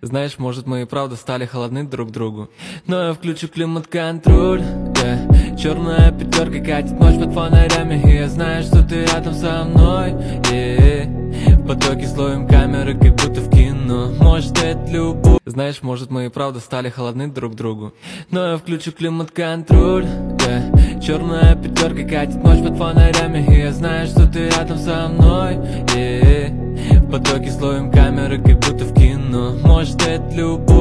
Знаешь, может, мы и правда стали холодны друг к другу, но я включу климат-контроль, yeah. Черная пятерка катит ночь под фонарями, и я знаю, что ты рядом со мной, yeah. В потоке словим камеры, как будто в кино. Может, это любовь. Знаешь, может, мы и правда стали холодны друг к другу, но я включу климат-контроль, yeah. Черная пятерка катит ночь под фонарями, и я знаю, что ты рядом со мной, yeah. В потоке словим камеры, как будто в кино. Может, это любовь.